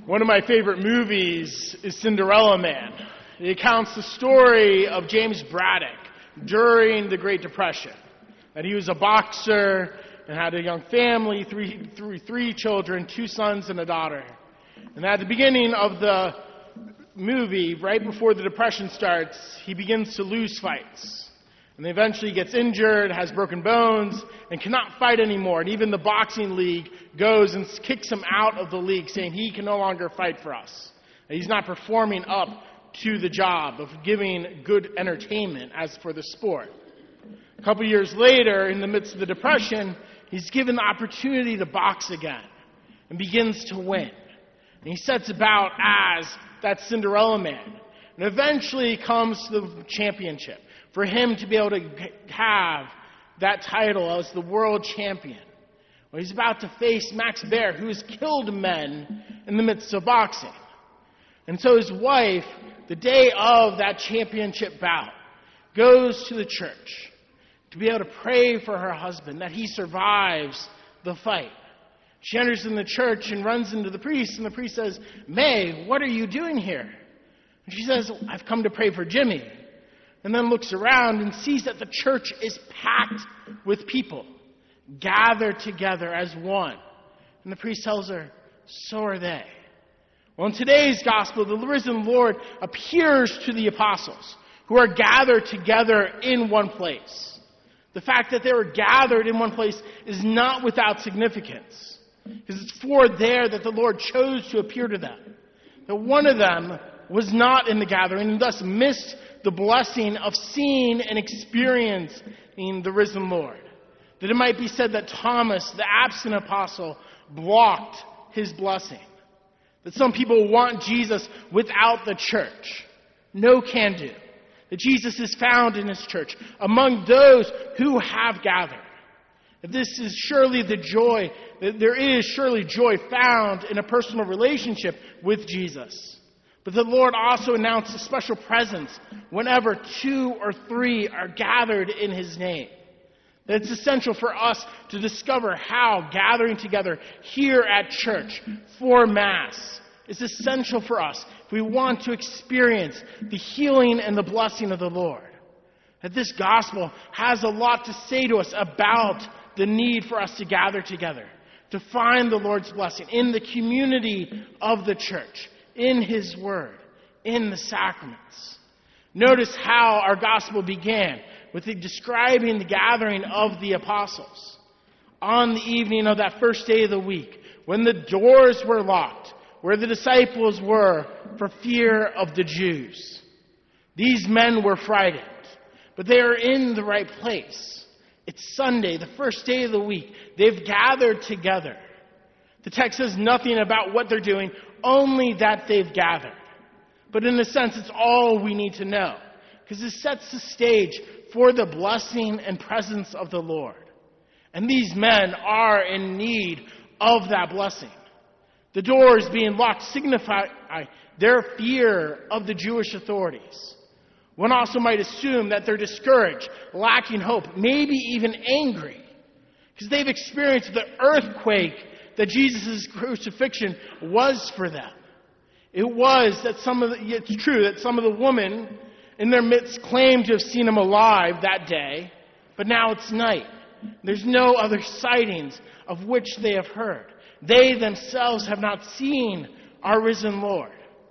One of my favorite movies is Cinderella Man. It recounts the story of James Braddock during the Great Depression. That he was a boxer and had a young family, three children, 2 sons and a daughter. And at the beginning of the movie, right before the Depression starts, he begins to lose fights. And eventually gets injured, has broken bones, and cannot fight anymore. And even the boxing league goes and kicks him out of the league, saying he can no longer fight for us. And he's not performing up to the job of giving good entertainment as for the sport. A couple years later, in the midst of the Depression, he's given the opportunity to box again and begins to win. And he sets about as that Cinderella Man. And eventually comes to the championship for him to be able to have that title as the world champion. Well, he's about to face Max Baer, who has killed men in the midst of boxing. And so his wife, the day of that championship bout, goes to the church to be able to pray for her husband, that he survives the fight. She enters in the church and runs into the priest, and the priest says, "May, what are you doing here?" And she says, "I've come to pray for Jimmy." And then looks around and sees that the church is packed with people, gathered together as one. And the priest tells her, "So are they." Well, in today's gospel, the risen Lord appears to the apostles who are gathered together in one place. The fact that they were gathered in one place is not without significance, because it's for there that the Lord chose to appear to them. That one of them was not in the gathering and thus missed the blessing of seeing and experiencing the risen Lord. That it might be said that Thomas, the absent apostle, blocked his blessing. That some people want Jesus without the church. No can do. That Jesus is found in his church among those who have gathered. That this is surely the joy, that there is surely joy found in a personal relationship with Jesus. But the Lord also announced a special presence whenever 2 or 3 are gathered in his name. That it's essential for us to discover how gathering together here at church for Mass is essential for us if we want to experience the healing and the blessing of the Lord. That this gospel has a lot to say to us about the need for us to gather together, to find the Lord's blessing in the community of the church, in his word, in the sacraments. Notice how our gospel began with describing the gathering of the apostles. On the evening of that first day of the week, when the doors were locked, where the disciples were for fear of the Jews. These men were frightened, but they are in the right place. It's Sunday, the first day of the week. They've gathered together. The text says nothing about what they're doing, only that they've gathered. But in a sense, it's all we need to know, because it sets the stage for the blessing and presence of the Lord. And these men are in need of that blessing. The doors being locked signify their fear of the Jewish authorities. One also might assume that they're discouraged, lacking hope, maybe even angry, because they've experienced the earthquake that Jesus' crucifixion was for them. It was that it's true that some of the women in their midst claimed to have seen him alive that day, but now it's night. There's no other sightings of which they have heard. They themselves have not seen our risen Lord.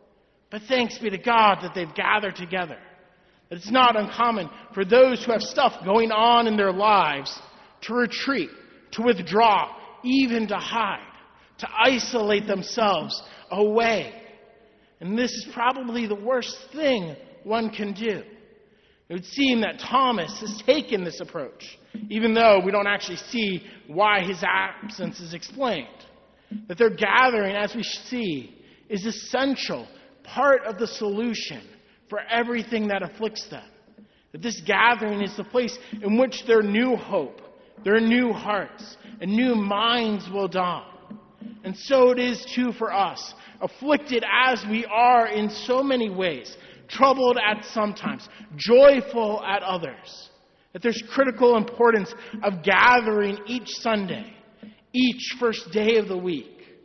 But thanks be to God that they've gathered together. It's not uncommon for those who have stuff going on in their lives to retreat, to withdraw, even to hide, to isolate themselves away. And this is probably the worst thing one can do. It would seem that Thomas has taken this approach, even though we don't actually see why his absence is explained. That their gathering, as we see, is essential, part of the solution for everything that afflicts them. That this gathering is the place in which their new hope, their new hearts, and new minds will dawn. And so it is too for us, afflicted as we are in so many ways, troubled at sometimes, joyful at others. That there's critical importance of gathering each Sunday, each first day of the week.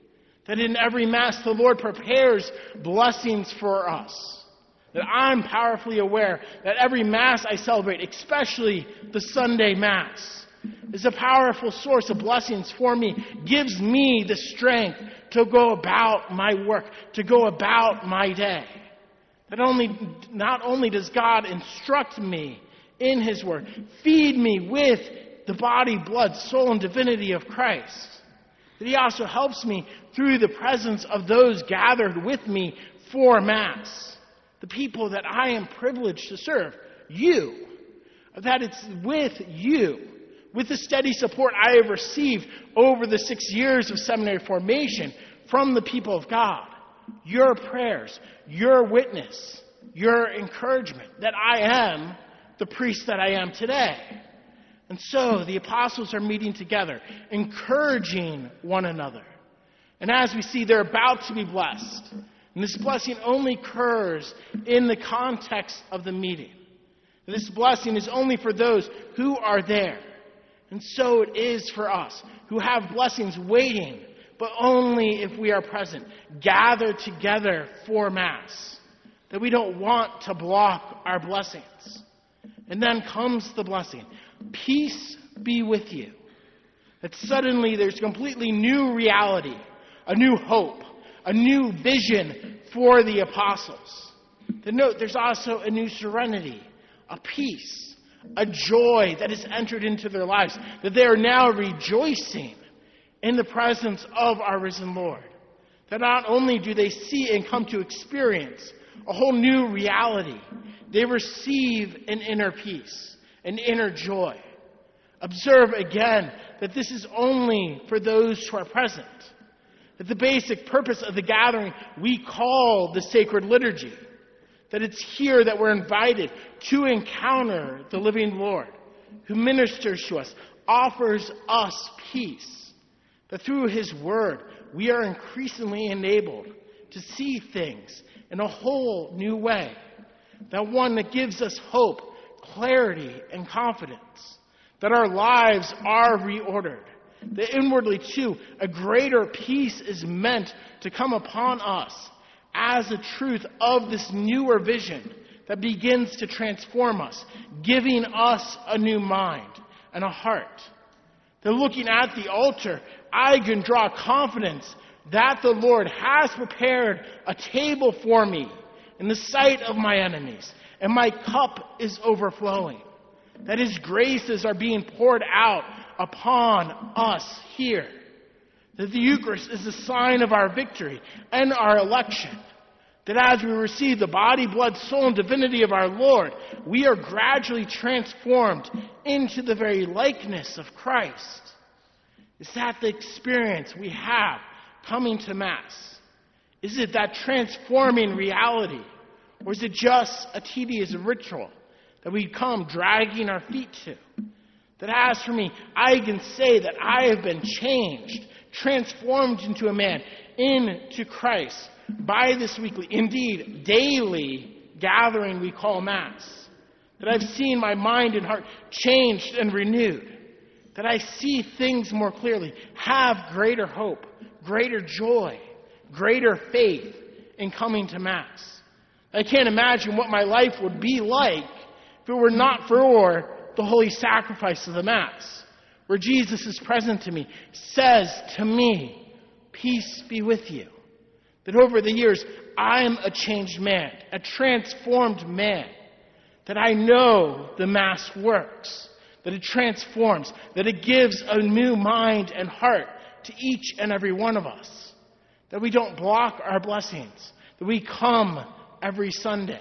That in every Mass the Lord prepares blessings for us. That I'm powerfully aware that every Mass I celebrate, especially the Sunday Mass, is a powerful source of blessings for me, gives me the strength to go about my work, to go about my day. That not only does God instruct me in His Word, feed me with the body, blood, soul, and divinity of Christ, that He also helps me through the presence of those gathered with me for Mass, the people that I am privileged to serve, you, that it's with you, with the steady support I have received over the 6 years of seminary formation from the people of God, your prayers, your witness, your encouragement, that I am the priest that I am today. And so the apostles are meeting together, encouraging one another. And as we see, they're about to be blessed. And this blessing only occurs in the context of the meeting. This blessing is only for those who are there. And so it is for us, who have blessings waiting, but only if we are present, gathered together for Mass, that we don't want to block our blessings. And then comes the blessing. Peace be with you. That suddenly there's a completely new reality, a new hope, a new vision for the apostles. But note, there's also a new serenity, a peace, a joy that has entered into their lives, that they are now rejoicing in the presence of our risen Lord. That not only do they see and come to experience a whole new reality, they receive an inner peace, an inner joy. Observe again that this is only for those who are present. That the basic purpose of the gathering we call the sacred liturgy. That it's here that we're invited to encounter the living Lord, who ministers to us, offers us peace. That through His Word, we are increasingly enabled to see things in a whole new way. That one that gives us hope, clarity, and confidence. That our lives are reordered. That inwardly, too, a greater peace is meant to come upon us as a truth of this newer vision that begins to transform us, giving us a new mind and a heart. That looking at the altar, I can draw confidence that the Lord has prepared a table for me in the sight of my enemies, and my cup is overflowing. That His graces are being poured out upon us here. That the Eucharist is a sign of our victory and our election. That as we receive the body, blood, soul, and divinity of our Lord, we are gradually transformed into the very likeness of Christ. Is that the experience we have coming to Mass? Is it that transforming reality? Or is it just a tedious ritual that we come dragging our feet to? That as for me, I can say that I have been changed, transformed into a man, into Christ, by this weekly, indeed daily gathering we call Mass. That I've seen my mind and heart changed and renewed. That I see things more clearly, have greater hope, greater joy, greater faith in coming to Mass. I can't imagine what my life would be like if it were not for the holy sacrifice of the Mass, where Jesus is present to me, says to me, peace be with you. That over the years, I'm a changed man, a transformed man. That I know the Mass works, that it transforms, that it gives a new mind and heart to each and every one of us. That we don't block our blessings, that we come every Sunday.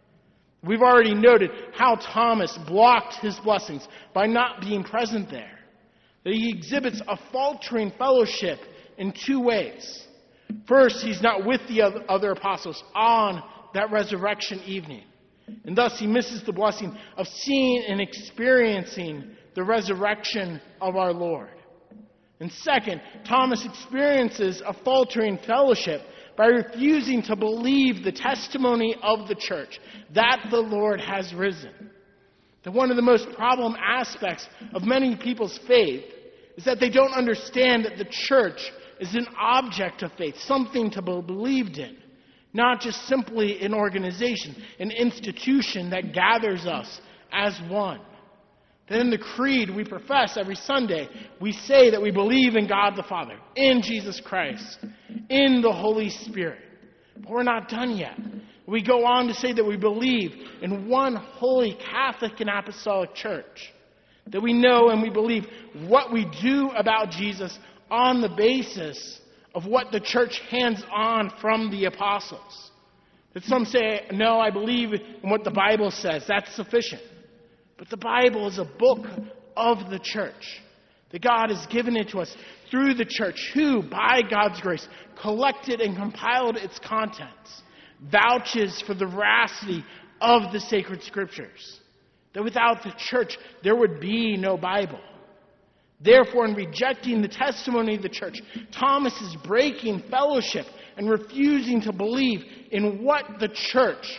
We've already noted how Thomas blocked his blessings by not being present there. That he exhibits a faltering fellowship in two ways. First, he's not with the other apostles on that resurrection evening. And thus he misses the blessing of seeing and experiencing the resurrection of our Lord. And second, Thomas experiences a faltering fellowship by refusing to believe the testimony of the church that the Lord has risen. That one of the most problem aspects of many people's faith is that they don't understand that the church as an object of faith, something to be believed in, not just simply an organization, an institution that gathers us as one. That in the creed we profess every Sunday, we say that we believe in God the Father, in Jesus Christ, in the Holy Spirit. But we're not done yet. We go on to say that we believe in one holy Catholic and Apostolic Church. That we know and we believe what we do about Jesus on the basis of what the church hands on from the apostles. That some say, no, I believe in what the Bible says. That's sufficient. But the Bible is a book of the church. That God has given it to us through the church, who, by God's grace, collected and compiled its contents, vouches for the veracity of the sacred scriptures. That without the church, there would be no Bible. Therefore, in rejecting the testimony of the church, Thomas is breaking fellowship and refusing to believe in what the church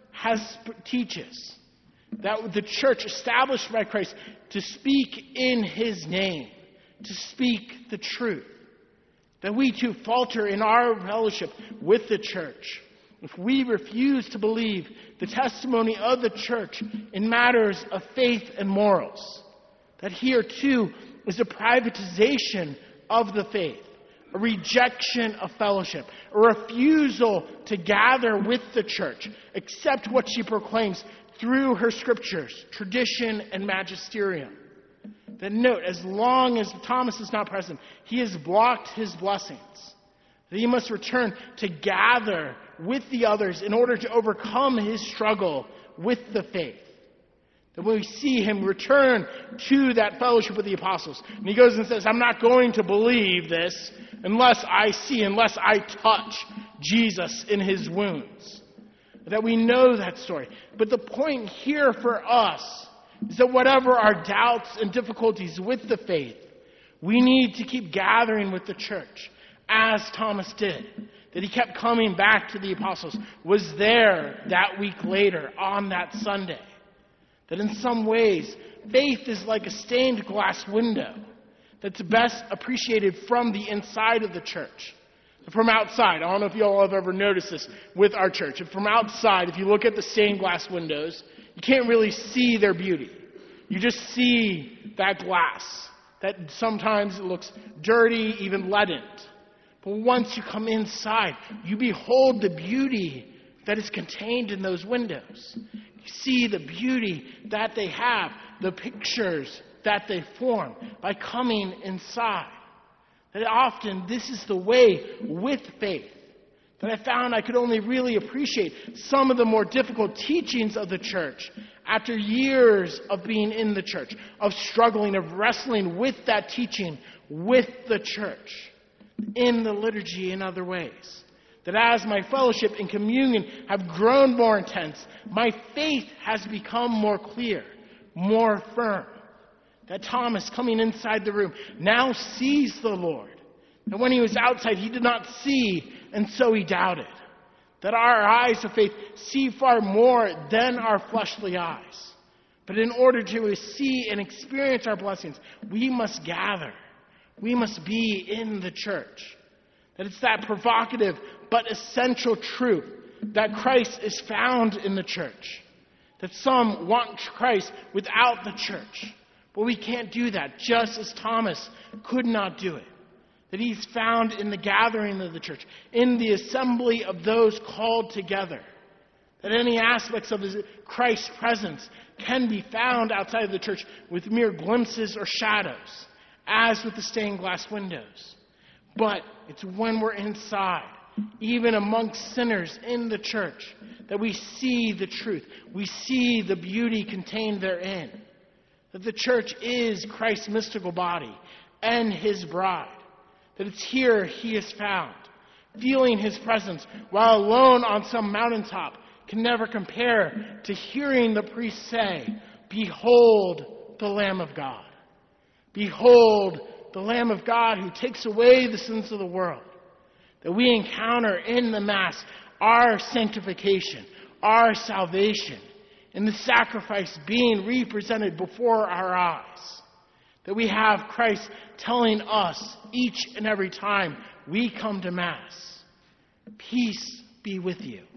teaches. That the church established by Christ to speak in his name, to speak the truth. That we too falter in our fellowship with the church if we refuse to believe the testimony of the church in matters of faith and morals. That here too is a privatization of the faith, a rejection of fellowship, a refusal to gather with the church, accept what she proclaims through her scriptures, tradition, and magisterium. Then note, as long as Thomas is not present, he has blocked his blessings. That he must return to gather with the others in order to overcome his struggle with the faith. That when we see him return to that fellowship with the apostles, and he goes and says, I'm not going to believe this unless I touch Jesus in his wounds. That we know that story. But the point here for us is that whatever our doubts and difficulties with the faith, we need to keep gathering with the church, as Thomas did. That he kept coming back to the apostles, was there that week later on that Sunday. That in some ways, faith is like a stained glass window that's best appreciated from the inside of the church. From outside, I don't know if you all have ever noticed this with our church. From outside, if you look at the stained glass windows, you can't really see their beauty. You just see that glass. That sometimes it looks dirty, even leadened. But once you come inside, you behold the beauty that is contained in those windows. You see the beauty that they have, the pictures that they form by coming inside. That often this is the way with faith. That I found I could only really appreciate some of the more difficult teachings of the church after years of being in the church, of struggling, of wrestling with that teaching with the church, in the liturgy in other ways. That as my fellowship and communion have grown more intense, my faith has become more clear, more firm. That Thomas, coming inside the room, now sees the Lord. And when he was outside, he did not see, and so he doubted. That our eyes of faith see far more than our fleshly eyes. But in order to see and experience our blessings, we must gather. We must be in the church. That it's that provocative but essential truth that Christ is found in the church. That some want Christ without the church. But we can't do that, just as Thomas could not do it. That he's found in the gathering of the church, in the assembly of those called together. That any aspects of Christ's presence can be found outside of the church with mere glimpses or shadows, as with the stained glass windows. But it's when we're inside, even amongst sinners in the church, that we see the truth. We see the beauty contained therein. That the church is Christ's mystical body and his bride. That it's here he is found. Feeling his presence while alone on some mountaintop can never compare to hearing the priest say, "Behold the Lamb of God. Behold the Lamb of God who takes away the sins of the world." That we encounter in the Mass our sanctification, our salvation, and the sacrifice being represented before our eyes. that we have Christ telling us each and every time we come to Mass, peace be with you.